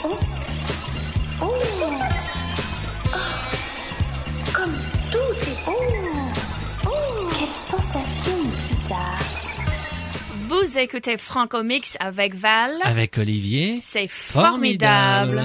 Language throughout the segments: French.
Oh. Oh. Oh. Comme tout est beau. Oh. Quelle sensation bizarre. Vous écoutez Franco Mix avec Val. Avec Olivier. C'est formidable.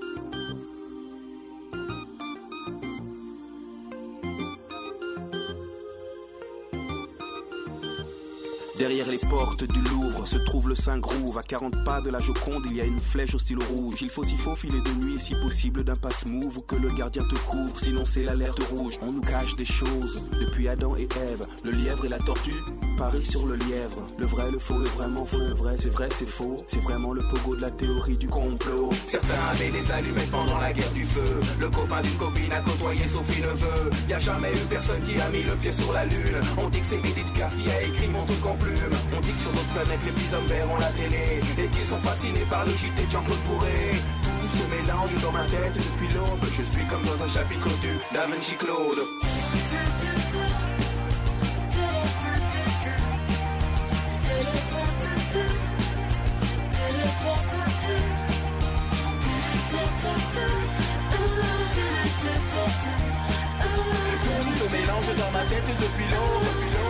Derrière les portes du Louvre se trouve le Saint-Grouve. À 40 pas de la Joconde, il y a une flèche au stylo rouge. Il faut s'y faufiler de nuit, si possible d'un passe-move, ou que le gardien te couvre, sinon c'est l'alerte rouge. On nous cache des choses, depuis Adam et Ève. Le lièvre et la tortue parient sur le lièvre. Le vrai, le faux, le vraiment faux. Le vrai, c'est faux. C'est vraiment le pogo de la théorie du complot. Certains avaient des allumettes pendant la guerre du feu. Le copain d'une copine a côtoyé Sophie Neveu. Y a jamais eu personne qui a mis le pied sur la lune. On dit que c'est Edith Piaf qui a écrit mon truc en plume. On dit que sur notre planète les petits hommes verts ont la télé et qu'ils sont fascinés par le JT de Jean-Claude Bourré. Tout se mélange dans ma tête depuis l'aube. Je suis comme dans un chapitre du Da Vinci Claude. Tout se mélange dans ma tête depuis l'aube.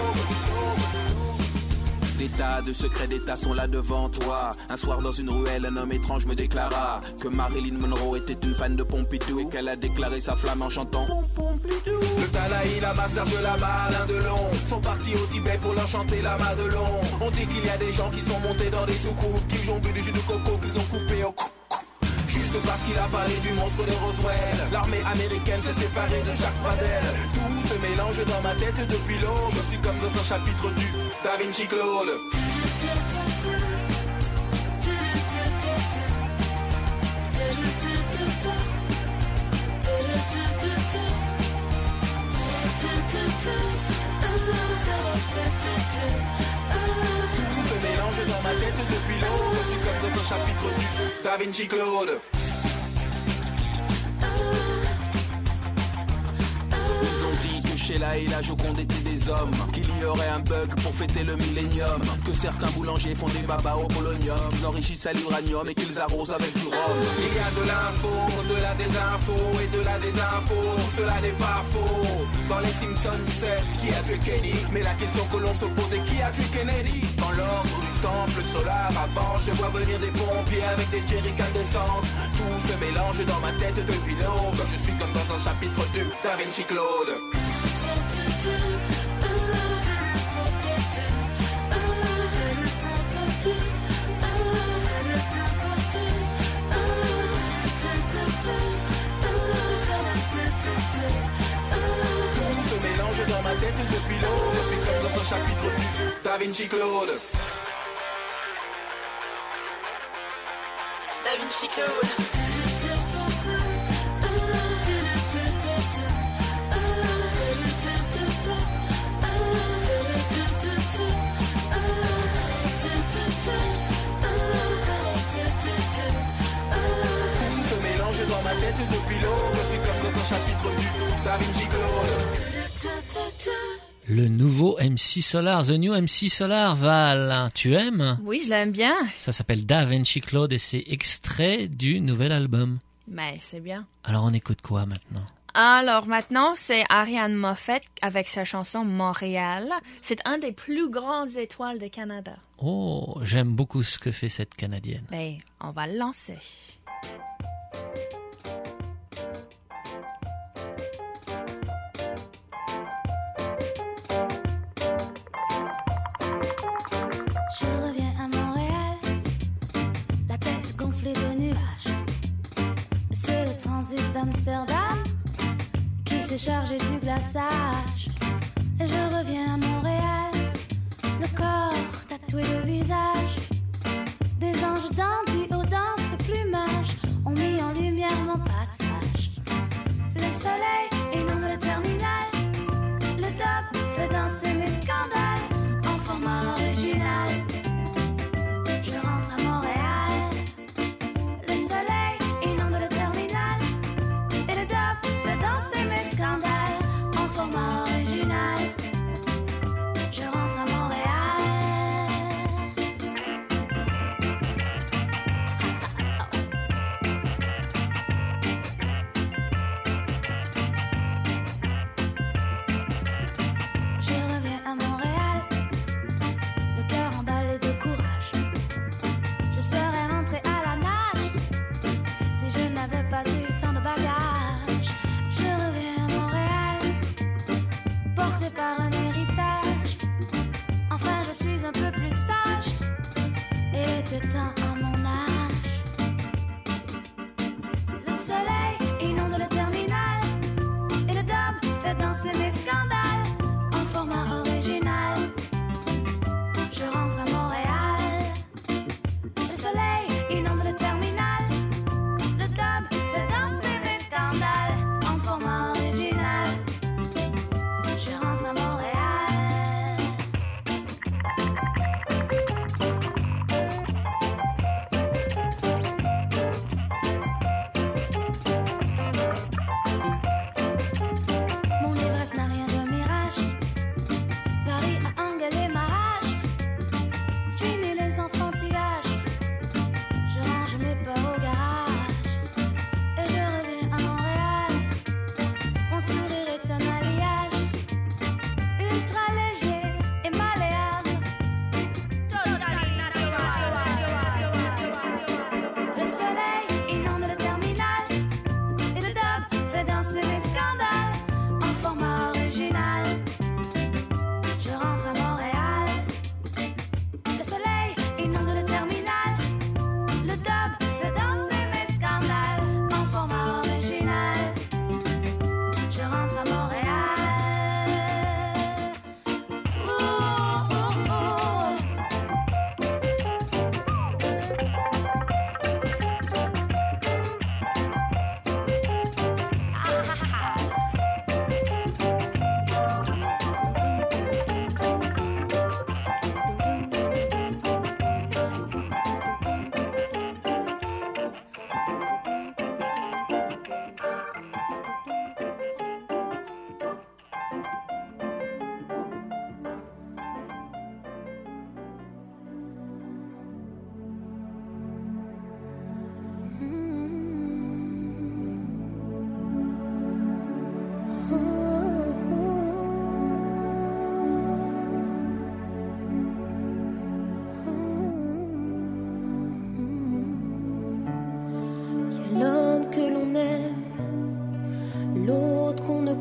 Des tas de secrets d'État sont là devant toi. Un soir dans une ruelle, un homme étrange me déclara que Marilyn Monroe était une fan de Pompidou et qu'elle a déclaré sa flamme en chantant Pompidou. Le Dalai Lama, Serge Lama, Alain Delon sont partis au Tibet pour leur chanter la Madelon. On dit qu'il y a des gens qui sont montés dans des soucoupes, qu'ils ont bu du jus de coco, qu'ils ont coupé au juste parce qu'il a parlé du monstre de Roswell. L'armée américaine s'est séparée de Jacques Pradel. Tout se mélange dans ma tête depuis l'aube. Je suis comme dans un chapitre du Da Vinci Claude. Tout se mélange dans ma tête depuis l'aube. Je suis comme dans un chapitre du Da Vinci Claude. Ils ont dit que Sheila et la Joconde étaient des hommes, qu'il y aurait un bug pour fêter le millénium, que certains boulangers font des babas au polonium, qu'ils enrichissent à l'uranium et qu'ils arrosent avec du rhum. Il y a de l'info, de la désinfo et de la désinfo, tout cela n'est pas faux. Dans les Simpsons c'est qui a tué Kenny, mais la question que l'on se pose est qui a tué Kennedy. Dans l'ordre du temple solaire avant, je vois venir des pompiers avec des jerrycans d'essence. Tout se mélange dans ma tête depuis l'aube. Je suis comme dans un chapitre du Da Vinci Claude. Tout se mélange dans ma tête depuis l'aube. Je suis comme dans un chapitre du Da Vinci Claude. Da Vinci Claude. Dans ma tête depuis l'aube, je suis comme dans un chapitre du Da Vinci Claude. Le nouveau MC Solar, The New MC Solar, Val, tu aimes? Oui, je l'aime bien. Ça s'appelle Da Vinci Claude et c'est extrait du nouvel album. Mais c'est bien. Alors on écoute quoi maintenant? Alors maintenant, c'est Ariane Moffett avec sa chanson Montréal. C'est un des plus grandes étoiles de Canada. Oh, j'aime beaucoup ce que fait cette Canadienne. Ben, on va le lancer. Je reviens à Montréal, la tête gonflée de nuages. C'est le transit d'Amsterdam qui s'est chargé du glaçage. Et je reviens à Montréal, le corps tatoué de visage. Des anges dandys aux danses plumages ont mis en lumière mon passage. Le soleil inonde le terminal, le dub fait danser mes scandales en format original. Je rentre à Montréal, le soleil inonde le terminal et le dub fait danser mes scandales en format original. Je rentre à Montréal.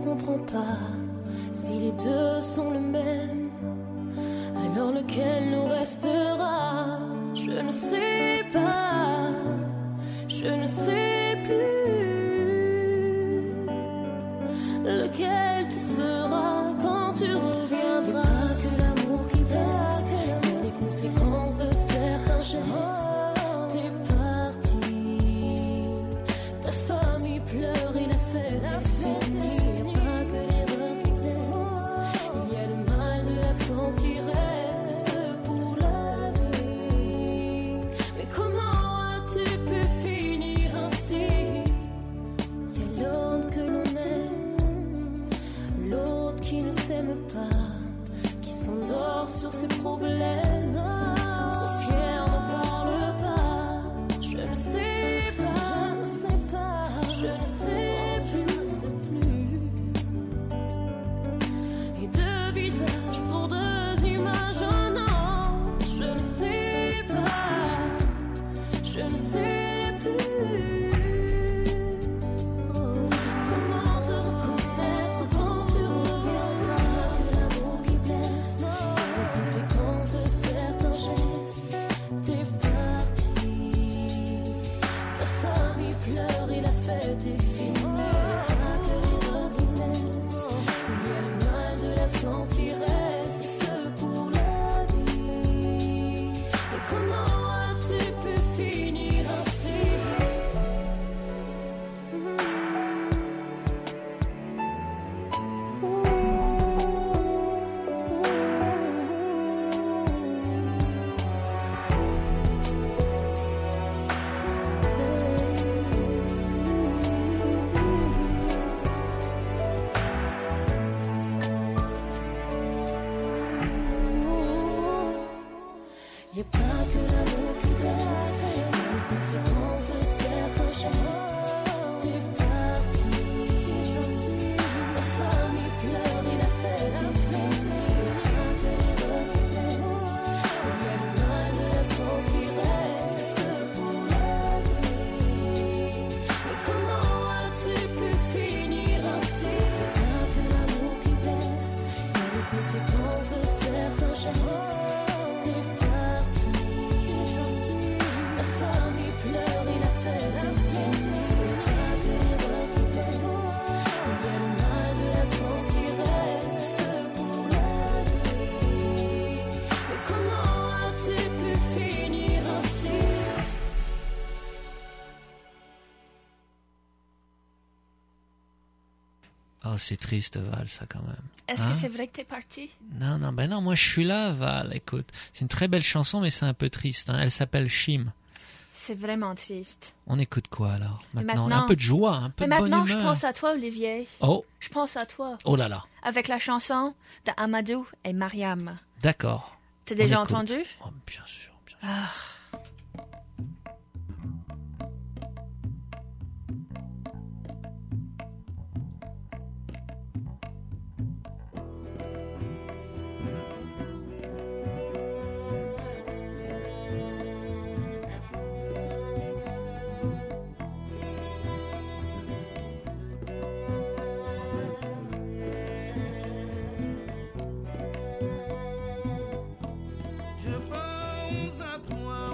comprends pas si les deux sont le même. Alors lequel nous restera? Je ne sais pas, je ne sais plus lequel tu seras quand tu reviendras. Pas que l'amour qui blesse, mais les conséquences de certains gestes. T'es parti, ta famille pleure et la fête est finie. Pas que l'erreur qui blesse, il y a le mal de l'absence qui reste. Comment as-tu pu finir ainsi? Il y a l'homme que l'on aime, l'autre qui ne s'aime pas, qui s'endort sur ses problèmes. Trop fier, n'en parle pas. Je ne sais pas, je ne sais pas, je ne sais plus, je ne sais plus. Et deux visages pour deux images, oh non, je ne sais pas. Je ne sais plus comment te reconnaître quand tu reviendras. Que l'amour qui blesse, les conséquences de certains gestes. T'es parti, ta famille pleure et la fête est finie. Pas que l'erreur qui blesse, il y a le mal de l'absence qui reste. Ce pour la vie. Mais comment as-tu pu finir ainsi? Y a pas que l'amour qui blesse, y a les conséquences de certains gestes. T'es parti, ta famille pleure et la fête est finie. Pas que l'erreur qui blesse, il y a le mal de l'absence qui reste. Ce pour la vie. Mais comment as-tu pu finir ainsi? Pas que l'amour qui blesse, y a les conséquences de certains gestes. T'es parti, ta famille pleure et la fête est finie. Pas que l'erreur qui blesse, il y a le mal de l'absence qui reste. Ce pour la vie. Mais comment as-tu pu finir ainsi? Oh, c'est triste, Val, ça, quand même. Est-ce Hein? que c'est vrai que t'es parti? Non, moi, je suis là, Val, écoute. C'est une très belle chanson, mais c'est un peu triste, hein. Elle s'appelle Chim. C'est vraiment triste. On écoute quoi, alors? Maintenant, maintenant- un peu de joie, un peu Mais de bonne maintenant, je humeur. pense à toi, Olivier. Oh, Je pense à toi. oh là là. Avec la chanson de Amadou et Mariam. D'accord. T'as On déjà écoute. entendu? Oh, bien sûr, bien sûr. Je pense à toi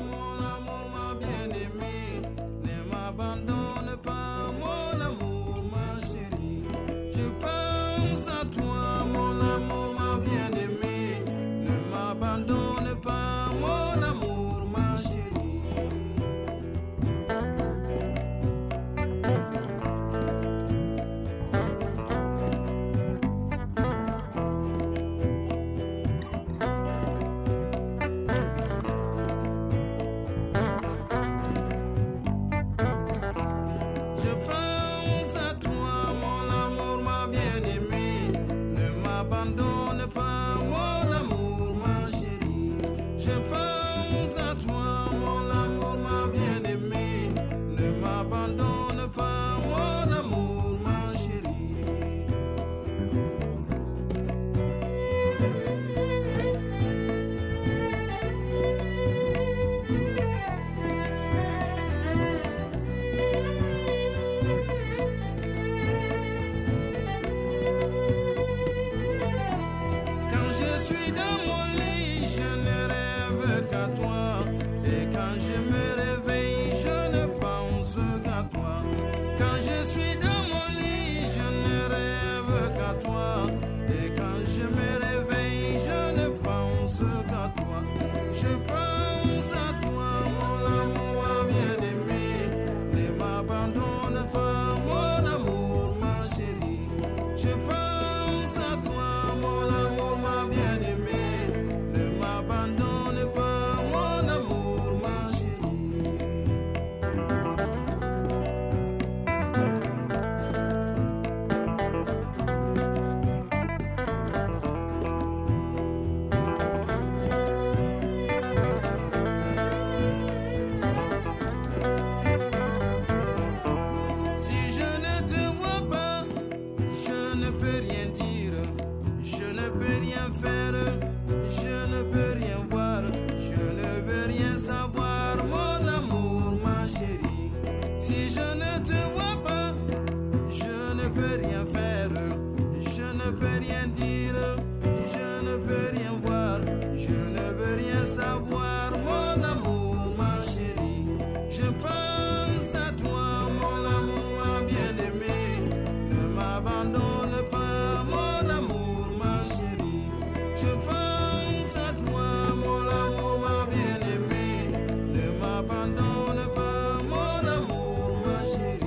Si je ne te vois pas, je ne peux rien faire, je ne peux rien dire, je ne peux rien voir, je ne veux rien savoir, mon amour, ma chérie. Je pense à toi, mon amour, ma bien-aimée. Ne m'abandonne pas, mon amour, ma chérie. Je pense à toi, mon amour, ma bien-aimée. Ne m'abandonne pas, mon amour, ma chérie.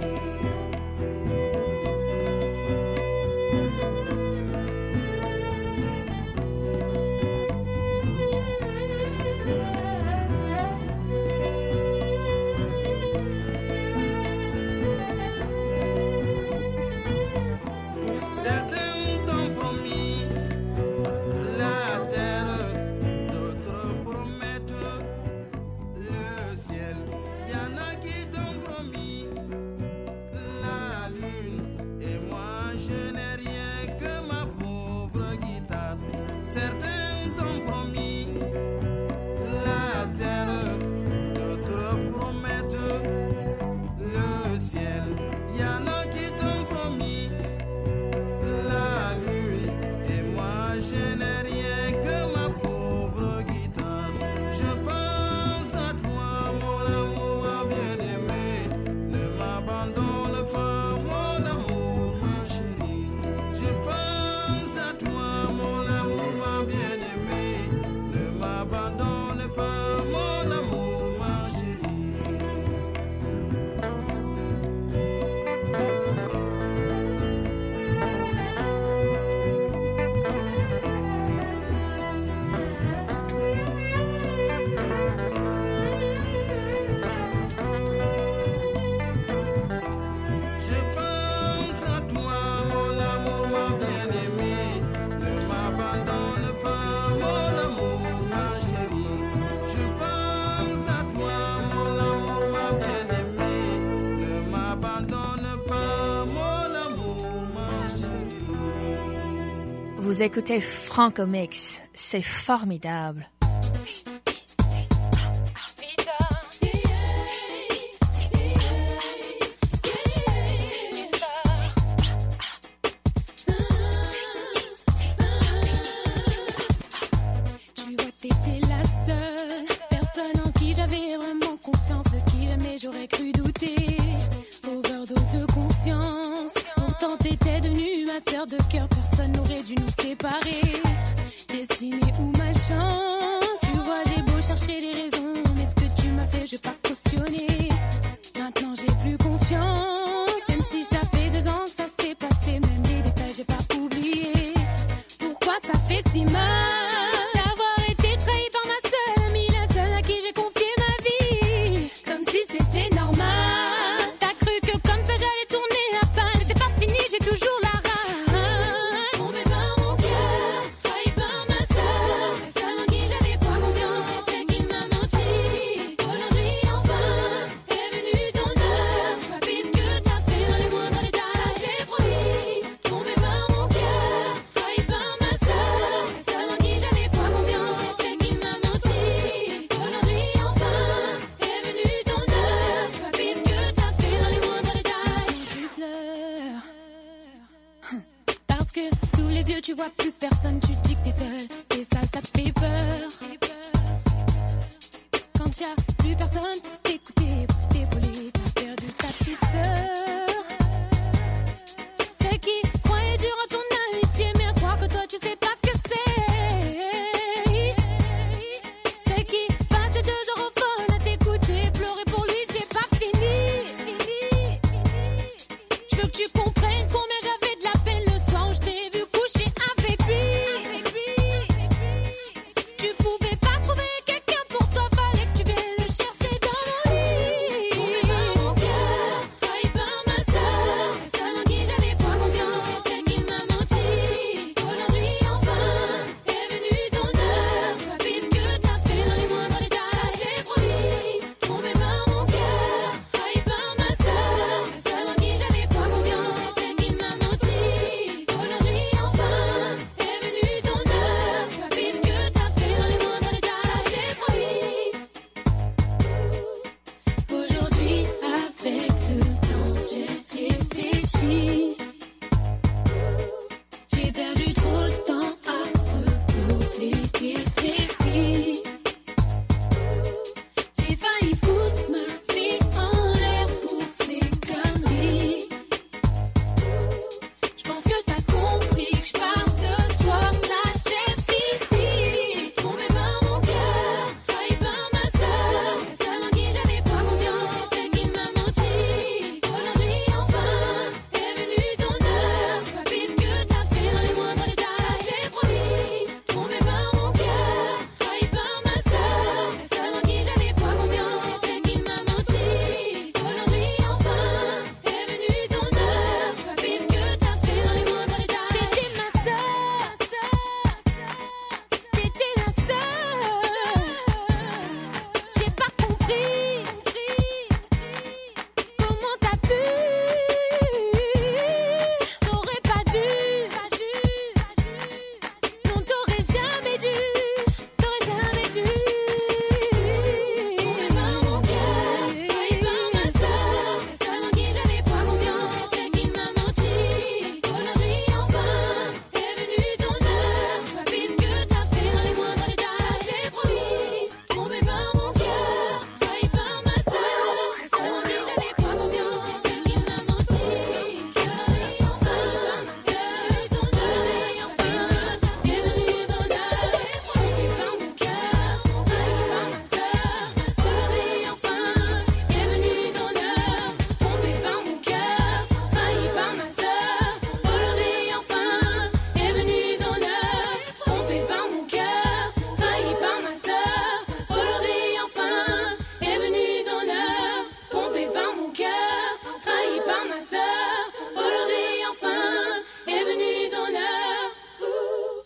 Certains t'ont promis la terre, d'autres promettent le ciel. Y en a qui t'ont promis la lune, et moi je n'ai rien que ma pauvre guitare. Certains t'ont promis la terre, d'autres promettent le ciel. Y en a qui t'ont promis la lune, et moi je n'ai rien que ma pauvre guitare. Je pense à toi, mon amour, ma bien-aimée. Ne m'abandonne pas, mon amour, ma chérie. Je pense à toi, mon amour, ma bien-aimée. Ne m'abandonne pas, mon amour, ma chérie. Je pense à toi, mon amour, ma bien-aimée. Ne m'abandonne pas, mon amour, ma chérie. Je pense à toi, mon amour, ma bien-aimée. Ne m'abandonne pas, mon amour, ma chérie. Vous écoutez Franco Mix, c'est formidable. Tu vois, t'étais la seule personne en qui j'avais vraiment confiance, de qui jamais j'aurais cru douter. Overdose de conscience, pourtant t'étais devenue ma sœur de cœur. Personne n'aurait dû nous séparer. Destinée ou malchance, tu vois, j'ai beau chercher les raisons, mais ce que tu m'as fait, je vais pas cautionner. Maintenant j'ai plus confiance, même si ça fait 2 ans que ça s'est passé, même les détails j'ai pas oublié. Pourquoi ça fait si mal d'avoir été trahi par ma seule amie, la seule à qui j'ai confié ma vie, comme si c'était normal. T'as cru que comme ça j'allais tourner la page, c'est pas fini, j'ai toujours la rage. Tombé par mon cœur, trahi par ma seule, la seule en qui j'avais foi confiance, et celle qui m'a menti. Aujourd'hui enfin est venue ton heure, je vois plus ce que t'as fait dans les moindres détails. J'ai promis, tombé par mon cœur, trahi par ma seule, la seule en qui j'avais foi confiance, et celle qui m'a menti. Aujourd'hui enfin est venue ton heure, je vois plus ce que t'as fait dans les moindres détails. Tu pleures parce que sous les yeux tu vois plus personne, tu dis que t'es seule, et ça te fait peur. Quand y'a plus personne pour t'écouter, pour t'épauler, t'as perdu ta petite sœur. C'est qui croyait dur en ton amitié, mais à croire que toi tu sais pas ce que c'est. C'est qui passait 2 heures au phone à t'écouter, pleurer pour lui, j'ai pas fini. Je veux que tu comprennes combien j'avais de la peine le soir où je t'ai vu coucher avec lui.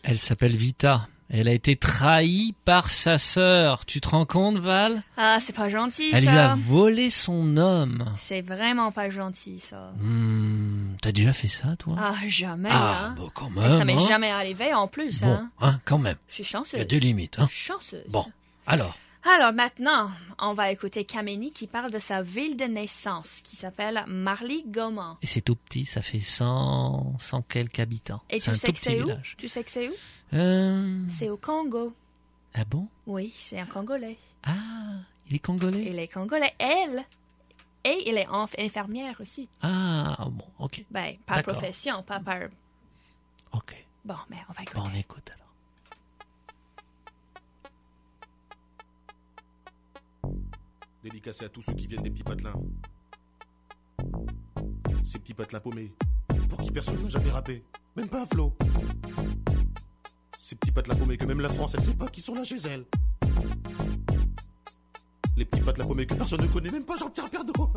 Elle s'appelle Vita. Elle a été trahie par sa sœur. Tu te rends compte, Val? Ah, c'est pas gentil, Elle ça. lui a volé son homme. C'est vraiment pas gentil, ça. T'as déjà fait ça, toi? Ah, jamais, Ah, hein. bah quand Et même. ça m'est hein. jamais arrivé en plus, Bon, hein. quand même. Je suis Il y chanceuse. a des limites, hein. Chanceuse. Bon, alors. Alors maintenant, on va écouter Kameni qui parle de sa ville de naissance, qui s'appelle Marly-Gaumont. Et c'est tout petit, ça fait 100 quelques habitants. Et c'est tu un sais tout que petit c'est où? village. Tu sais que c'est où? C'est au Congo. Ah bon? Oui, c'est un Congolais. Ah, il est congolais? Il est Congolais. Et il est infirmière aussi. Ah, bon, ok. Ben, par D'accord. profession, pas par... Ok. Bon, mais on va Bon, écouter. on écoute alors. Dédicacé à tous ceux qui viennent des petits patelins. Ces petits patelins paumés, pour qui personne n'a jamais rappé, même pas un flow. Ces petits patelins paumés que même la France, elle sait pas qui sont là chez elle. Les petits patelins paumés que personne ne connaît, même pas Jean-Pierre Pernaut.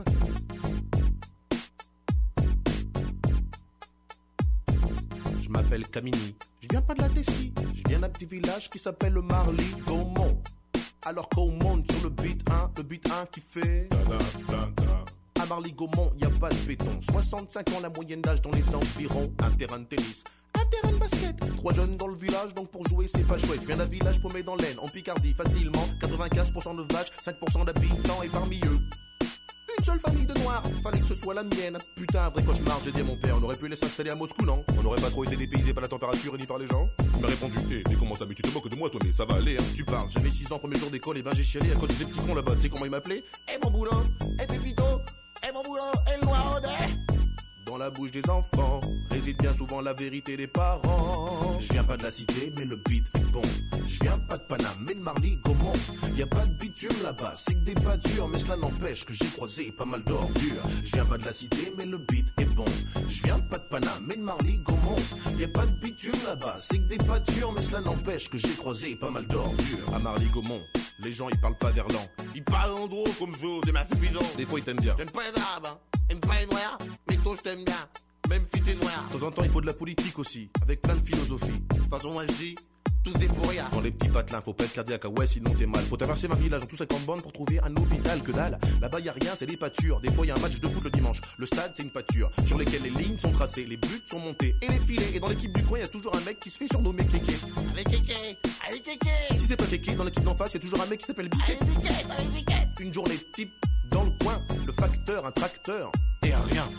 Je m'appelle Kamini, je viens pas de la Tessie, je viens d'un petit village qui s'appelle le Marly-Gaumont. Alors qu'on monte sur le beat 1 qui fait... À Marly-Gaumont, y a pas de béton. 65 ans la moyenne d'âge dans les environs. Un terrain de tennis, un terrain de basket. 3 jeunes dans le village, donc pour jouer c'est pas chouette. Viens d'un village paumé dans l'Aisne, en Picardie, facilement. 95% de vaches, 5% d'habitants et parmi eux une seule famille de noirs, fallait que ce soit la mienne. Putain, un vrai cauchemar, j'ai dit à mon père. On aurait pu laisser s'installer à Moscou, non? On n'aurait pas trop été dépaysé par la température et ni par les gens. Il m'a répondu, mais comment ça, mais tu te moques de moi, toi, mais ça va aller, hein. Tu parles, j'avais 6 ans, premier jour d'école, et ben j'ai chialé à cause des petits cons là-bas. Tu sais comment ils m'appelaient? Eh mon boulot, eh Pépito, eh mon boulot, eh le noir dans la bouche des enfants réside bien souvent la vérité des parents. Je viens pas de la cité, mais le beat est bon. Je viens pas de Paname, mais de Marly-Gaumont. Y a pas de bitume là-bas, c'est que des pâtures, mais cela n'empêche que j'ai croisé pas mal d'ordures. Je viens pas de la cité, mais le beat est bon. Je viens pas de Paname, mais de Marly-Gaumont. Y a pas de bitume là-bas, c'est que des pâtures, mais cela n'empêche que j'ai croisé pas mal d'ordures. À Marly-Gaumont, les gens ils parlent pas verlan. Ils parlent en gros comme vous, des mafieux bidons. Des fois ils t'aiment bien. J'aime pas les arabes, hein. J'aime pas les noirs, mais toi je t'aime bien. Même si t'es noir. De temps en temps il faut de la politique aussi, avec plein de philosophie. De toute façon moi je dis, tout est pour rien. Dans les petits patelins, faut pas être cardiaque, ouais sinon t'es mal. Faut traverser ma village en tout 50 bandes pour trouver un hôpital, que dalle. Là-bas y a rien, c'est des pâtures. Des fois y a un match de foot le dimanche. Le stade c'est une pâture, sur lesquelles les lignes sont tracées, les buts sont montés et les filets. Et dans l'équipe du coin y a toujours un mec qui se fait surnommer Kéké. Allez Kéké, allez Kéké. Si c'est pas Kéké, dans l'équipe d'en face y a toujours un mec qui s'appelle Biquet. Allez Biquet, allez Biquet. Une journée type dans le coin, le facteur, un tracteur et un rien.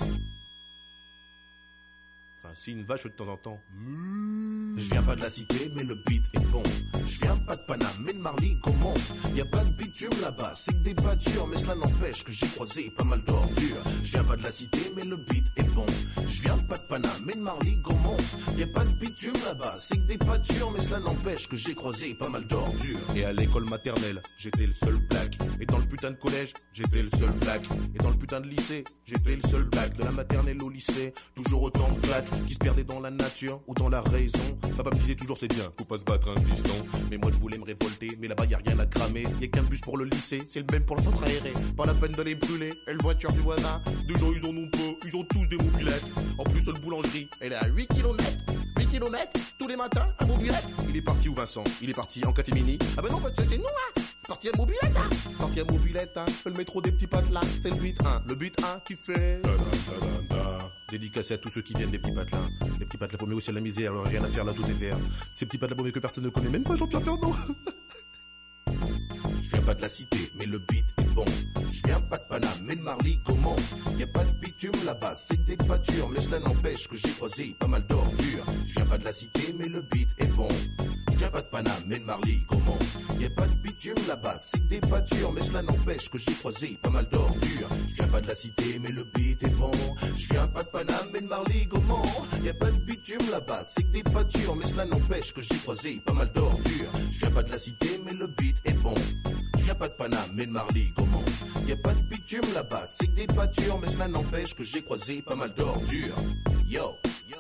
Enfin, si une vache de temps en temps. Je viens pas de la cité, mais le beat est bon. Je viens pas de Paname, mais de Marly-Gaumont. Y a pas de bitume là-bas, c'est que des pâtures, mais cela n'empêche que j'ai croisé pas mal d'ordures. Je viens pas de la cité, mais le beat est bon. Je viens pas de Paname, mais de Marly-Gaumont. Y a pas de bitume là-bas, c'est que des pâtures, mais cela n'empêche que j'ai croisé pas mal d'ordures. Et à l'école maternelle, j'étais le seul black. Et dans le putain de collège, j'étais le seul black. Et dans le putain de lycée, j'étais le seul black. De la maternelle au lycée, toujours autant de black qui se perdaient dans la nature ou dans la raison. Papa me disait toujours c'est bien, faut pas se battre un fiston. Mais moi je voulais me révolter, mais là-bas y a rien à cramer. Y a qu'un bus pour le lycée, c'est le même pour le centre aéré. Pas la peine de les brûler, et le voiture du voisin. Des gens ils en ont peu, ils ont tous des mobilettes. En plus le boulangerie, elle est à 8 km. 8 km, tous les matins, à mobilette. Il est parti où Vincent? Il est parti en catémini. Ah ben non, c'est nous hein. Parti à mobilette hein. Parti à mobilette hein. Le métro des petits patelins, c'est le but 1. Le but 1 qui fait... Dédicacé à tous ceux qui viennent des petits patelins. Les petits patelins paumés aussi à la misère, alors rien à faire là, tout est vert. Ces petits patelins paumés que personne ne connaît, même pas Jean-Pierre Pernaut. Je viens pas de la cité, mais le beat est bon. Je viens pas de Paname, mais de Marly-Gaumont. Y a pas de bitume là-bas, c'est que des pâtures, mais cela n'empêche que j'ai croisé pas mal d'ordures. Je viens pas de la cité, mais le beat est bon. Je viens pas de Paname, mais de Marly-Gaumont. Y a pas de bitume là-bas, c'est que des pâtures, mais cela n'empêche que j'ai croisé pas mal d'ordures. Je viens pas de la cité, mais le beat est bon. Je viens pas de Paname, mais de Marly-Gaumont. Y a pas de bitume là-bas, c'est que des pâtures, mais cela n'empêche que j'ai croisé pas mal d'ordures. Je viens pas de la cité, mais le beat est bon. Je viens pas de Paname, mais de Marly-Gaumont. Y a pas de bitume là-bas, c'est que des pâtures, mais cela n'empêche que j'ai croisé pas mal d'ordures. Yo, yo.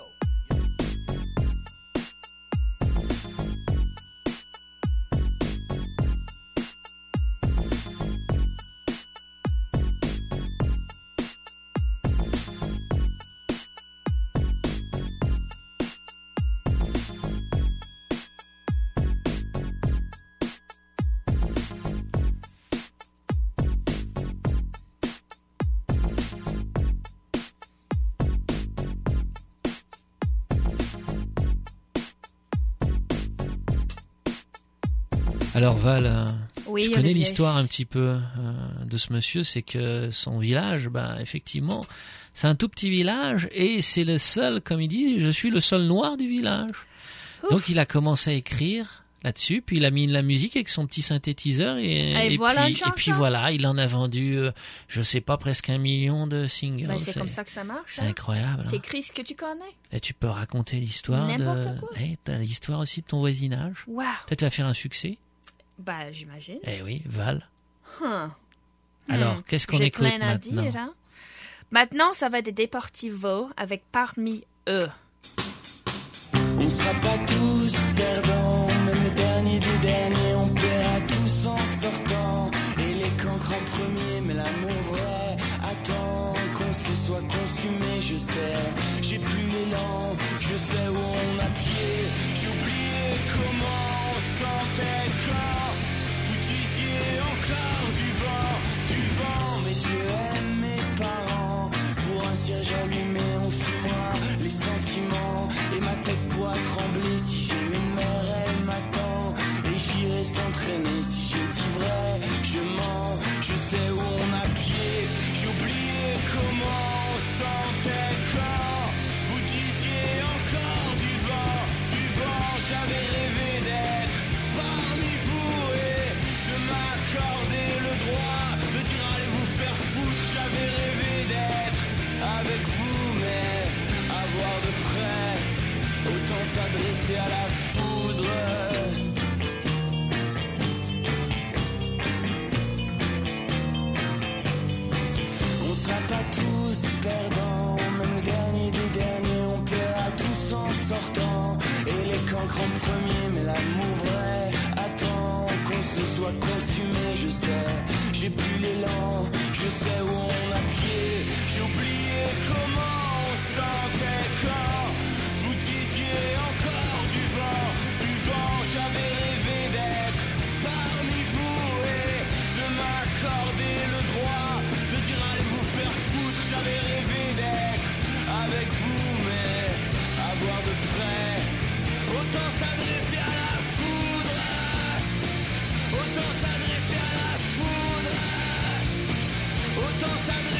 Alors Val, Oui, tu connais Olivier. l'histoire un petit peu de ce monsieur, c'est que son village, effectivement, c'est un tout petit village et c'est le seul, comme il dit, je suis le seul noir du village. Ouf. Donc il a commencé à écrire là-dessus, puis il a mis de la musique avec son petit synthétiseur Et voilà une puis chanson. voilà, il en a vendu, je sais pas, presque 1 million de singles. Ben, c'est comme ça que ça marche. C'est incroyable. Hein. T'écris ce que tu connais. Et tu peux raconter l'histoire N'importe quoi. t'as l'histoire aussi de ton voisinage. Wow. Peut-être tu vas faire un succès. Ben, j'imagine. Eh oui, Val. Hum. Alors, qu'est-ce qu'on J'ai écoute plein à maintenant? dire. Hein? Maintenant, ça va être des Deportivo avec Parmi eux. On sera pas tous perdants, même le dernier des derniers, on paiera tous en sortant. Et les cancres en premier, mais l'amour vrai attend qu'on se soit consumé, je sais. J'ai plus l'élan, je sais où on a pied. J'ai oublié comment on sentait quand vous disiez encore du vent. Mais Dieu aime mes parents, pour un cierge allumé, on fumera les sentiments. Et ma tête pourra trembler si j'ai une mère, elle m'attend. Et j'irai s'entraîner si j'ai dit vrai, je mens. Je sais où on a pied, j'ai oublié comment on sentait quand vous disiez encore du vent. J'avais rêvé d'être parmi vous et de m'accorder le droit de dire allez vous faire foutre. J'avais rêvé d'être avec vous, mais à voir de près, autant s'adresser à la foudre. On sera pas tous perdants, même le dernier des derniers, on paiera tous en sortant. Et les cancres en premier, mais l'amour vrai attend qu'on se soit consumé, je sais. J'ai plus l'élan, je sais où on a pied. J'ai oublié comment on sentait quand vous disiez encore du vent. J'avais rêvé d'être parmi vous et de m'accorder le droit de dire allez vous faire foutre. J'avais rêvé d'être avec vous, mais à voir de près, autant s'adresser à la foudre. Autant s'adresser à la foudre. Autant s'adresser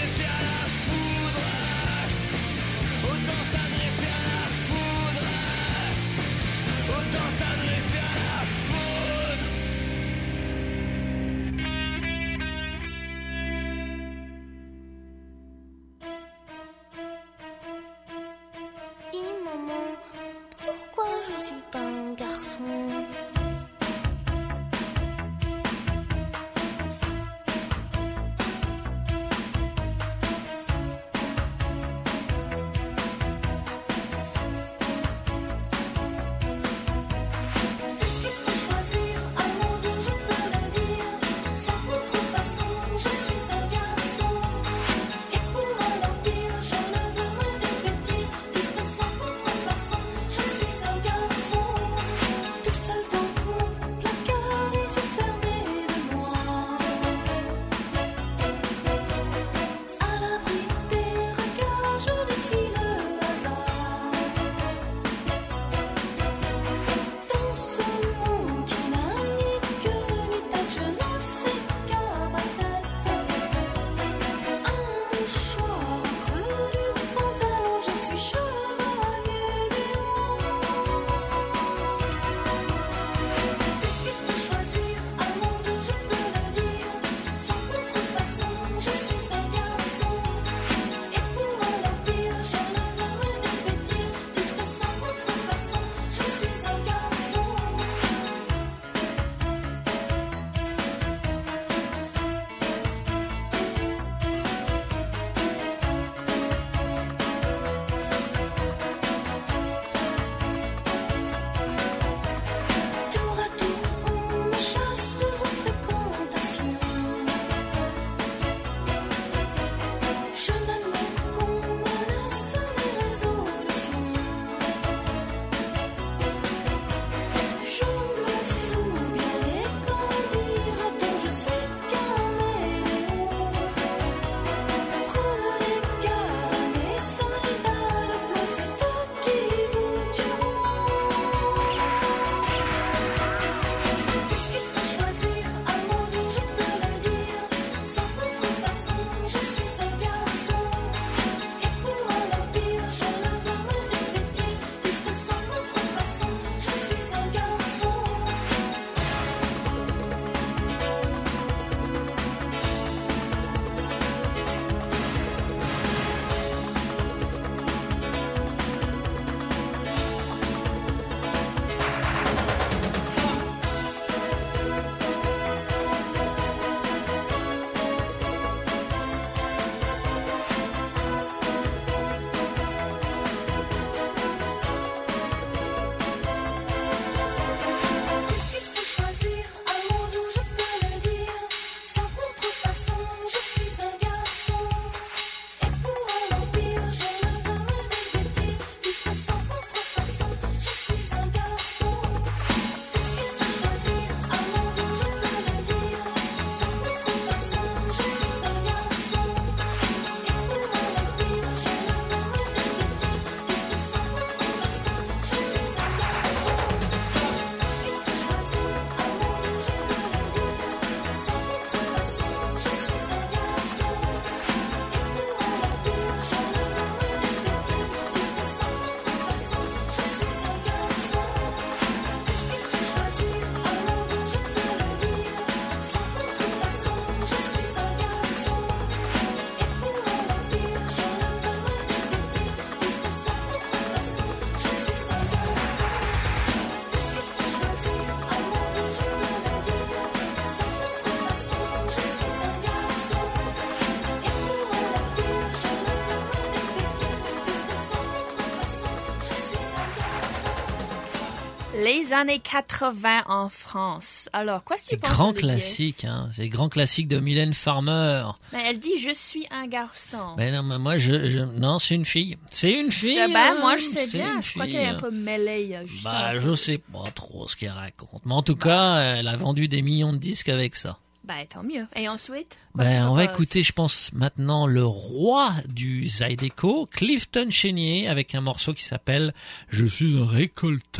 Les années 80 en France. Alors, qu'est-ce que tu penses, Grand Olivier? classique, hein. C'est le grand classique de Mylène Farmer. Mais elle dit « Je suis un garçon ». Ben non, mais moi, non, c'est une fille. C'est une fille. Ben, hein, moi, je sais c'est bien. une Je crois fille. qu'elle est un peu mêlée. Juste Bah, je sais pas trop ce qu'elle raconte. Mais en tout cas, elle a vendu des millions de disques avec ça. Ben, tant mieux. Et ensuite? Quoi Ben, tu on va proposes? écouter, je pense, maintenant le roi du Zydeco, Clifton Chenier, avec un morceau qui s'appelle « Je suis un récolteur »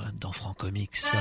dans Francomix.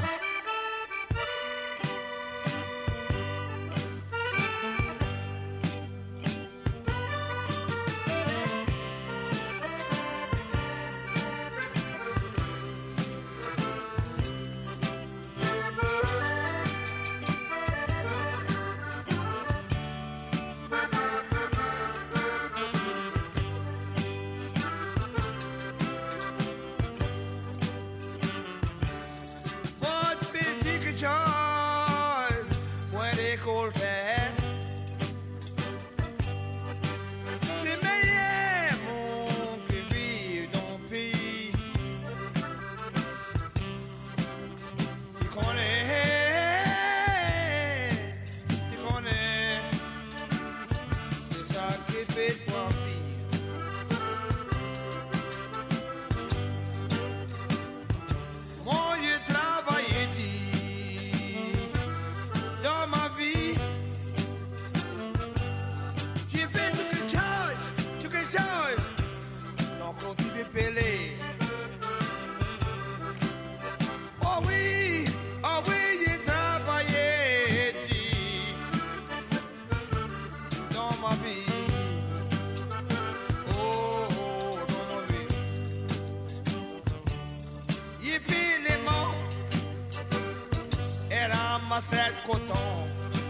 Cette coton,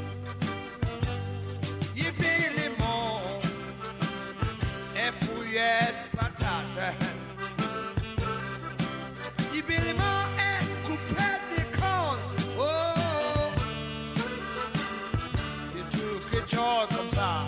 yippee limon, et fouillette patate, yippee limon et coupette de cornes. Oh, you took it short comme ça.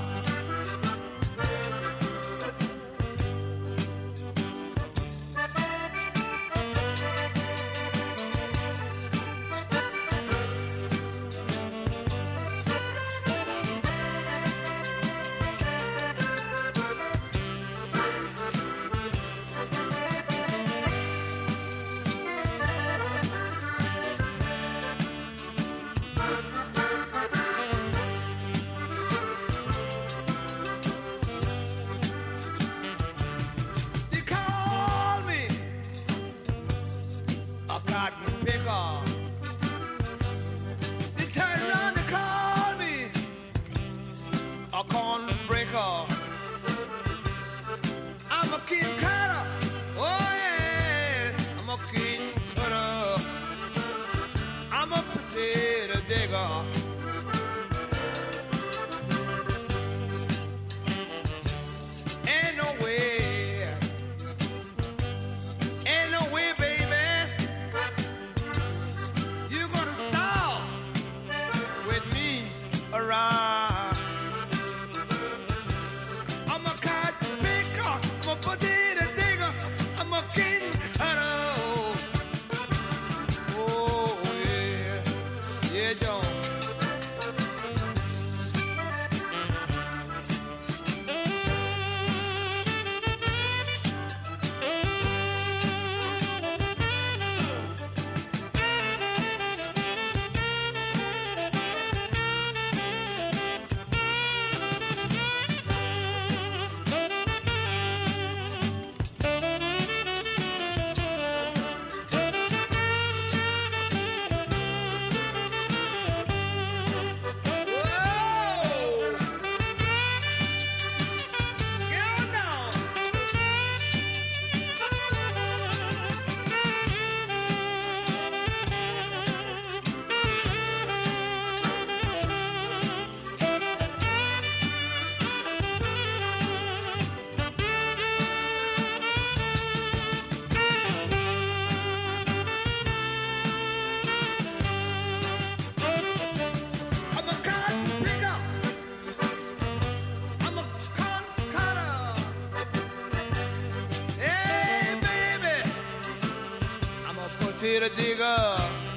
till a digger.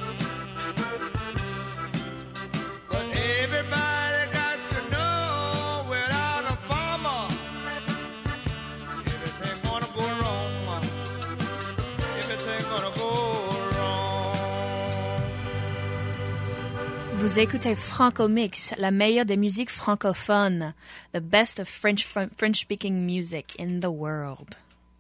But everybody got to know without a farmer, everything gonna go wrong. Everything gonna go wrong. Vous écoutez Franco Mix, la meilleure des musiques francophones, the best of French-speaking music in the world.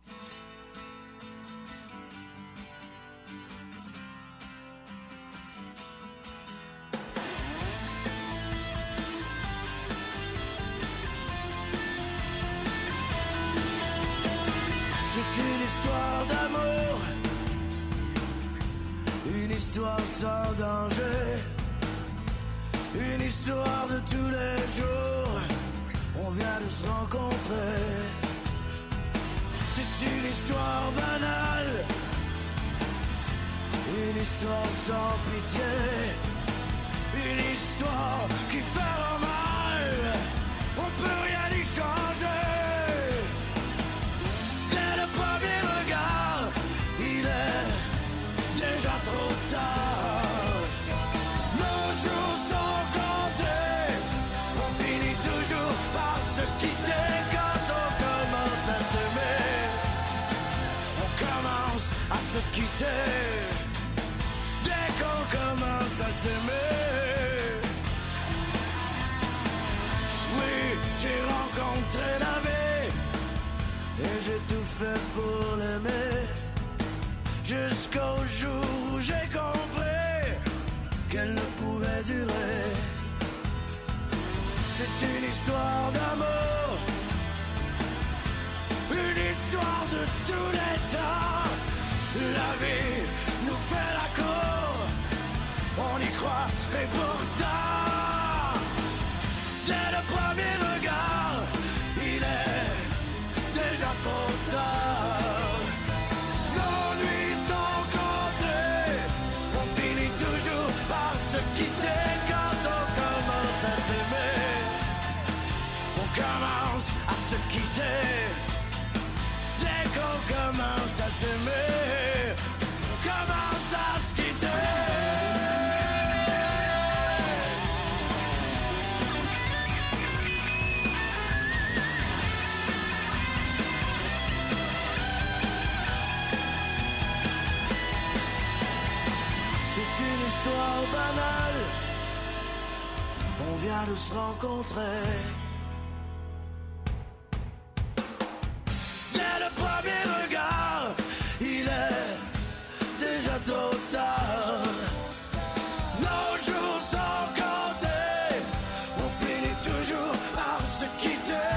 C'est une histoire d'amour, une histoire sans danger, une histoire de tous les jours. On vient de se rencontrer. C'est une histoire banale, une histoire sans pitié, une histoire qui fait mal. On peut rien y changer. Premier regard, il est déjà trop tard. Nos jours sont comptés, on finit toujours par se quitter. Quand on commence à s'aimer, on commence à se quitter. Dès qu'on commence à s'aimer, oui, j'ai rencontré la vie. Et j'ai tout fait pour l'aimer, jusqu'au jour où j'ai compris qu'elle ne pouvait durer. C'est une histoire d'amour, une histoire de tous les temps. La vie nous fait la cour, on y croit et pourtant, dès le premier regard, il est déjà trop tard. Nos nuits sont comptées, on finit toujours par se quitter. Quand on commence à s'aimer, on commence à se quitter. Dès qu'on commence à s'aimer, on commence à se quitter. Histoire banale, on vient de se rencontrer. Dès le premier regard, il est déjà trop tard. Nos jours sont comptés, on finit toujours par se quitter.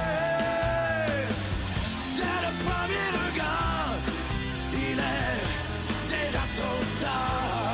Dès le premier regard, il est déjà trop tard.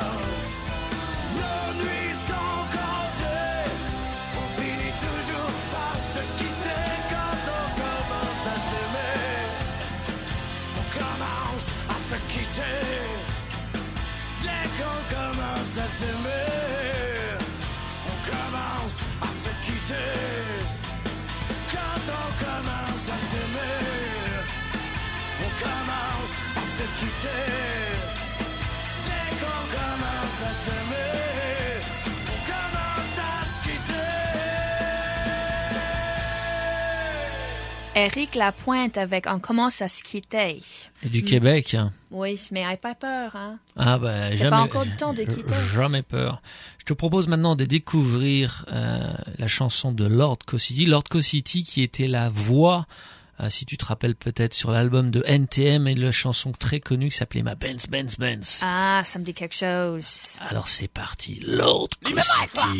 Nos nuits sont comptées, on finit toujours par se quitter. Quand on commence à s'aimer, on commence à se quitter. Dès qu'on commence à s'aimer, on commence à se quitter. Quand on commence à s'aimer, on commence à se quitter. Dès qu'on commence à s'aimer, Éric Lapointe avec On commence à se quitter. Et du Québec. Oui, mais n'aie pas peur, hein. Ah ben, c'est jamais, pas encore le temps de quitter. Jamais peur. Je te propose maintenant de découvrir la chanson de Lord Cosity. Lord Cosity qui était la voix, si tu te rappelles peut-être, sur l'album de NTM et la chanson très connue qui s'appelait Ma Benz Benz Benz. Ah, ça me dit quelque chose. Alors c'est parti, Lord Cosity.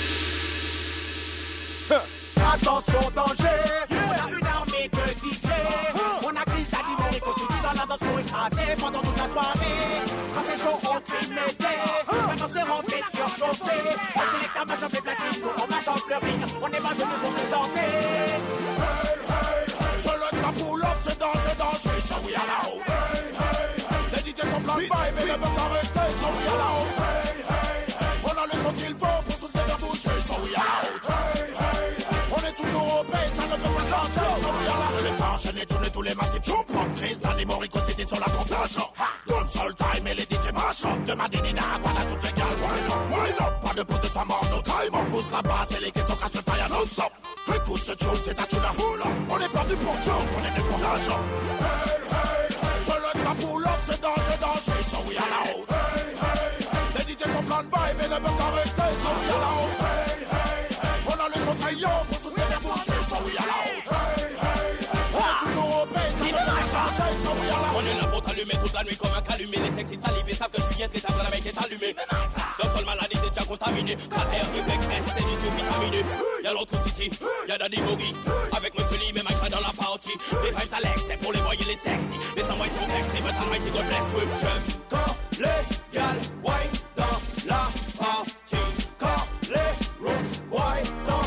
Attention danger, on a une armée de DJ. On a crise d'animérique aussi dans la danse pour écraser pendant toute la soirée. Quand c'est chaud on filme les dés, maintenant c'est rentré surchauffé. On sélecte un match en fait platine, nous on marche en fleuring. On est pas venu pour présenter. Hey hey hey, sur le pull-up c'est dangereux, so we are là haut. Hey hey hey, les DJ sont plein de bails mais ne veulent s'arrêter, so we are là haut. Hey hey hey, on a le son qu'il faut pour tous se faire toucher, so we are là haut. Toujours au pays, ça ne peut pas sortir. C'est les temps enchaînés, tous les massifs. J'en prends de crise dans les moricots, c'était sur la plantation. Don't soul time et les DJ machins. shop de Madinina, voilà toutes les gars, wind up, pas de pause de temps mort, no time, on pousse la basse et les caissons crachent le fire non-stop. Écoute ce tune, c'est ta tune à foule, on est pas venu pour jump, on est venu pour l'argent. Hey, hey, hey, sur le cas pull up, c'est danger, so we are la haute. Hey, hey, hey, les DJ sont plein de vibe et ne peuvent s'arrêter, so we are la haute. Hey, hey, hey, on a le son taillon pour soucier les bouchées, so we are la haute. Hey, hey, hey, on est toujours au pays, ça ne peut pas changer, so we are la haute. On est là pour t'allumer toute la nuit comme un calumet. Les sexy salivés savent que je suis intraitable, la mec est allumée. D'un seul maladie déjà contaminé. KRYS, c'est du survitaminé. Y'a l'autre city, y'a Daddy Boogie. Avec Monsieur Lee, mais Mike dans la partie. Les vibes à l'ex, c'est pour les boys et les sexy. Les sans sont sexy, but almighty God bless with j'aime quand les gals wine dans la partie. Quand les road boys sont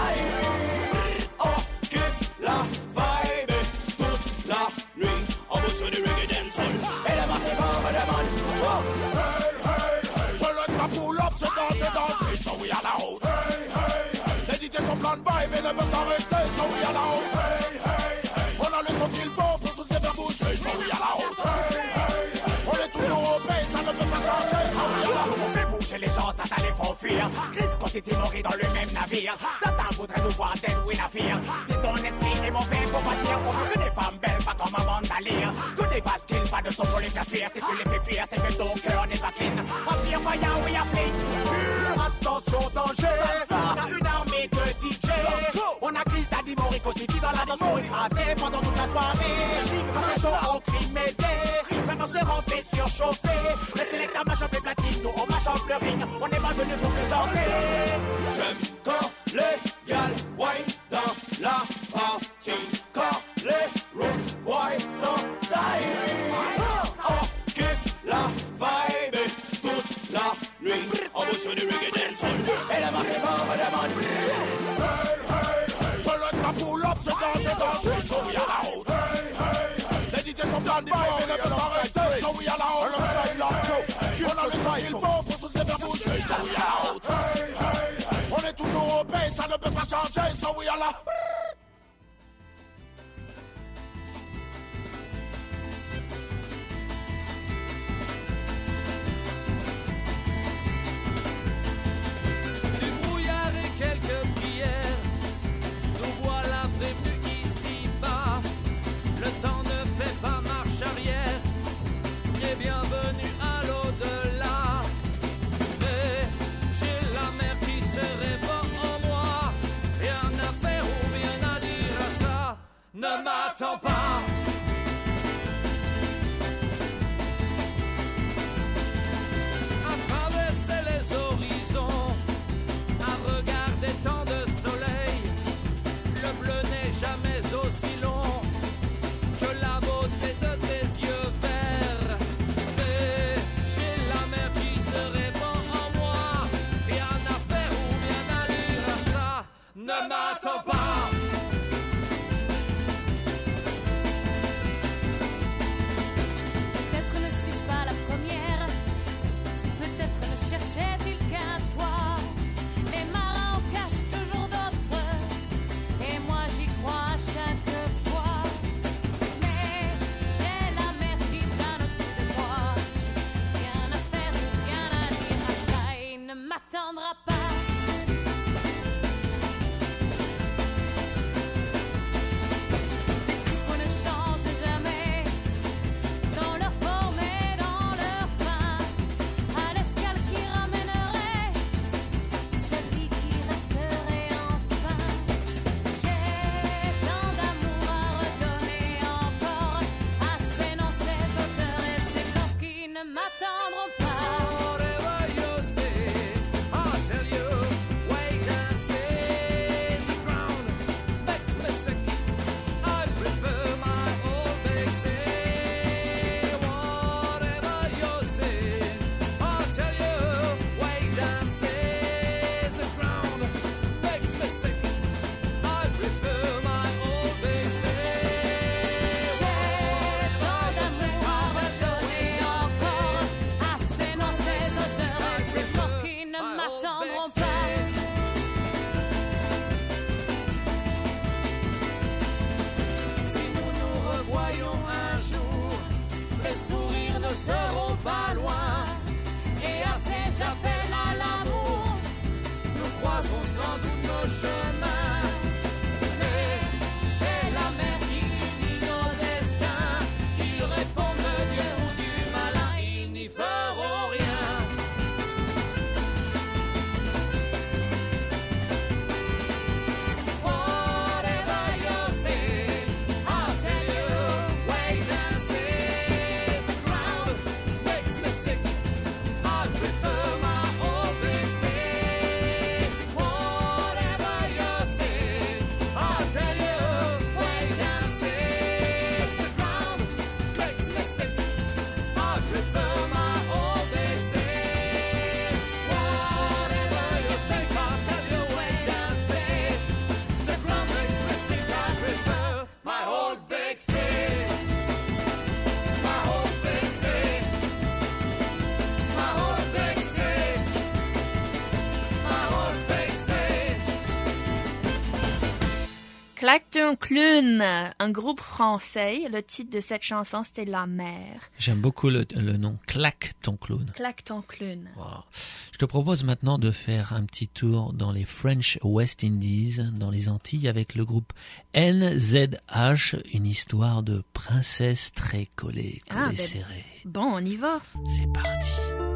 taillés. On kiffe la vibe toute la nuit. On bouge sur du reggae dancehall. Et la masse est pas demande. Hey, hey, hey, sur le cas pull up, c'est danger, so we are la haute. Hey, hey, hey, les DJ sont plein de vibe et ne peuvent s'arrêter, so we are la haute. Hey, hey, hey, on a le son qu'il faut pour tous les faire bouger, so we are la haute. Hey, hey, hey, on est toujours au pays, ça ne peut pas changer, so we are la haute. On fait bouger les gens, Satan les font fuir. Christ City mourir dans le même navire. Satan voudrait nous voir dead with a fear. Si ton esprit est mauvais, faut bâtir. On veut que des femmes belles, pas comme un mandalire. Que des vibes qu'il pas de son pour les faire fuir. Si tu les fais fuir, c'est que ton cœur n'est pas clean. Empire fire, we are fleet. Attention, danger, on a une armée de DJ. On a Chris Daddy Morico City dans la danse pour écraser pendant toute la soirée. Quand c'est chaud, on crie m'aider. Maintenant c'est rentré surchauffé. Le sélecteur mash up les platines, nous on mash up le ring. On est pas venu pour présenter. J'aime quand les gals wine dans la partie. Quand les road boys sont taillés. On kiffe la vibe toute la nuit. On bouge sur du reggae dancehall. Et la masse est pas demande. Hey, hey, hey, sur le cas pull up, c'est danger, so we are la haute. Hey, hey, hey, les DJ sont plein de vibe et ne peuvent s'arrêter, so we are la haute. On a le son qu'il faut pour tous les faire bouger, so we are la haute. Hey, hey, hey, on est toujours au pays, ça ne peut pas changer, so we are la haute. Quelques prières, nous voilà prévenus ici-bas. Le temps ne fait pas marche arrière, et bienvenue à l'au-delà. Mais j'ai la mer qui se répand en moi, rien à faire ou rien à dire à ça. Ne m'attends pas. À traverser les horizons, à regarder tant de soleil, le bleu n'est jamais aussi long que la beauté de tes yeux verts. Mais j'ai la mer qui se répand en moi, rien à faire ou rien à dire à ça. Ne m'attends pas. Claque ton clown, un groupe français. Le titre de cette chanson, c'était La Mer. J'aime beaucoup le nom. Claque ton clown. Claque ton clown. Wow. Je te propose maintenant de faire un petit tour dans les French West Indies, dans les Antilles, avec le groupe NZH, une histoire de princesse très collée serrée. Bon, on y va. C'est parti.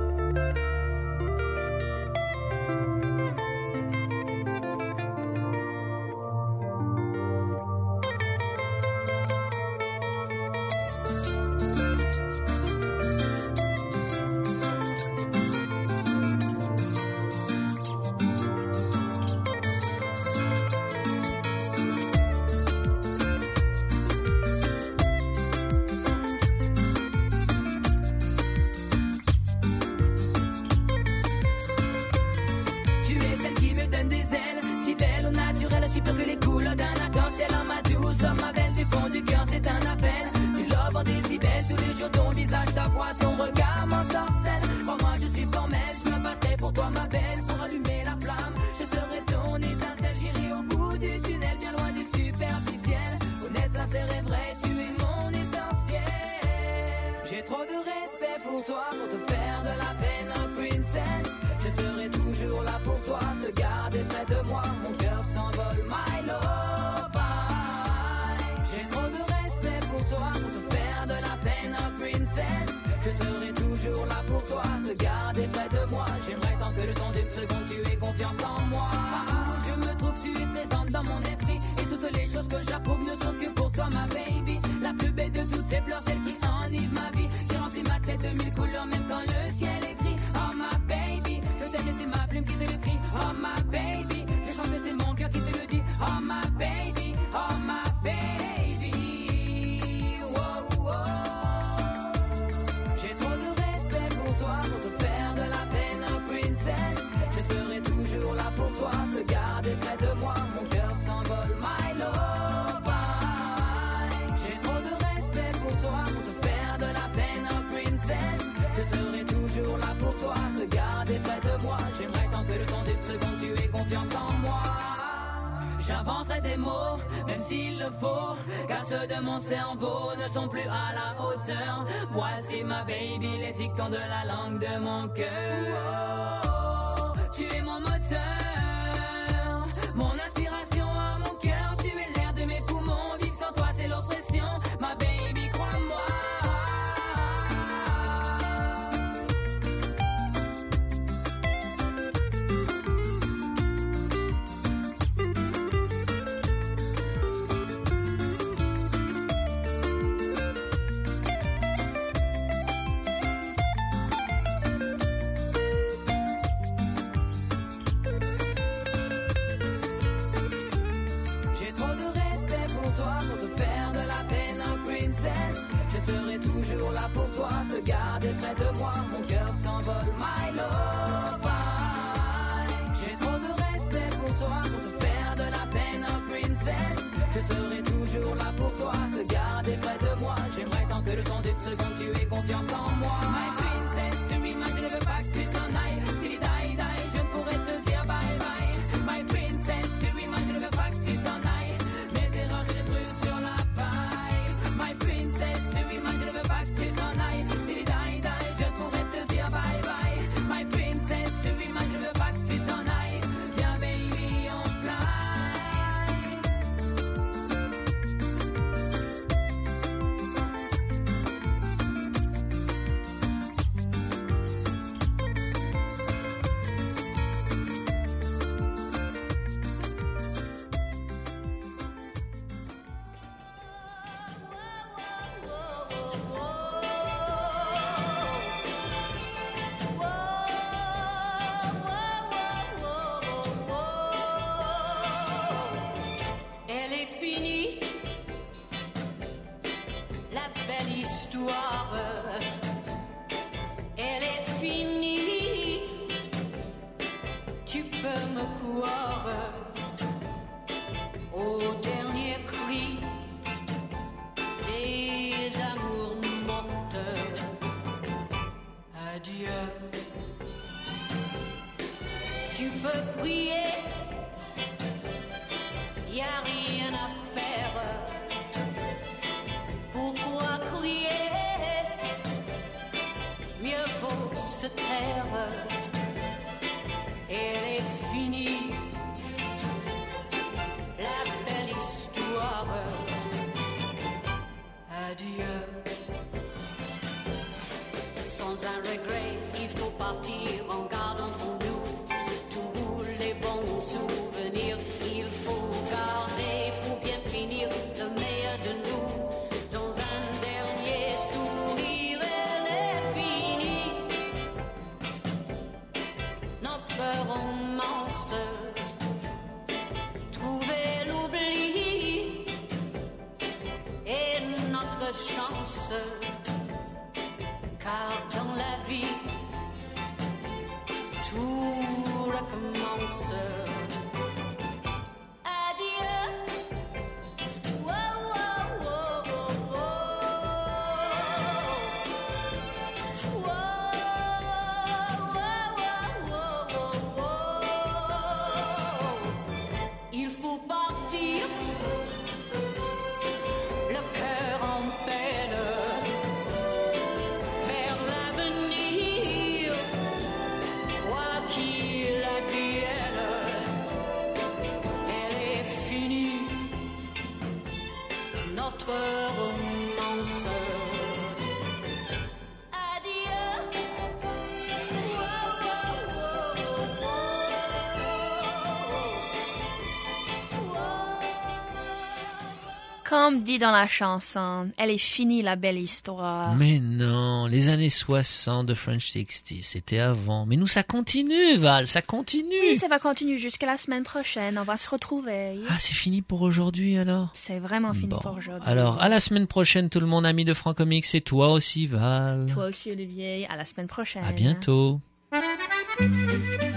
J'inventerai des mots, même s'il le faut, car ceux de mon cerveau ne sont plus à la hauteur. Voici ma baby, les dictons de la langue de mon cœur. Oh, tu es mon moteur, mon inspiration à mon cœur. Tu es l'air de mes poumons, vivre sans toi c'est l'oppression. Ma baby, crois-moi. Pour toi, te garder près de moi, mon cœur s'envole, my love. J'ai trop de respect pour toi, pour te faire de la peine, princess. Je serai toujours là pour toi, te garder près de moi. J'aimerais tant que le temps d'une seconde, tu aies confiance en moi. My princess, surima, je ne veux pas que tu t'en ailles. Till die, die, je ne pourrais te dire bye bye. My princess, surima, je ne veux pas que tu t'en ailles. Mes erreurs, je les brûle sur la paille. My princess, surima, je ne veux pas que tu t'en ailles. Till die, die, je pourrais te dire bye bye. My princess, surima, je ne veux pas que tu t'en ailles. Viens baby, on fly. Elle est finie, la belle histoire. Elle est finie, tu peux me croire. Au dernier cri des amours mortes, adieu. Tu peux prier, y a rien à faire. partir en gardant pour nous tous les bons souvenirs. Il faut garder pour bien finir le meilleur de nous. Dans un dernier sourire, elle est finie. Notre romance, trouver l'oubli et notre chance. Car dans la vie, tout recommence. Adieu. Wow, wow, wow, wow, wow. Wow, wow, wow, wow. Il faut partir, le cœur en peine. Vers l'avenir, quoi qu'il advienne, elle est finie, notre romance. Adieu. Comme dit dans la chanson, elle est finie la belle histoire. Mais non, les années 60 de French 60, c'était avant. Mais nous, ça continue, Val, ça continue. Oui, ça va continuer jusqu'à la semaine prochaine. On va se retrouver. Ah, c'est fini pour aujourd'hui, alors? C'est vraiment fini Bon. pour aujourd'hui. Alors, à la semaine prochaine, tout le monde, amis de Francomics, et toi aussi, Val. Toi aussi, Olivier. À la semaine prochaine. À bientôt.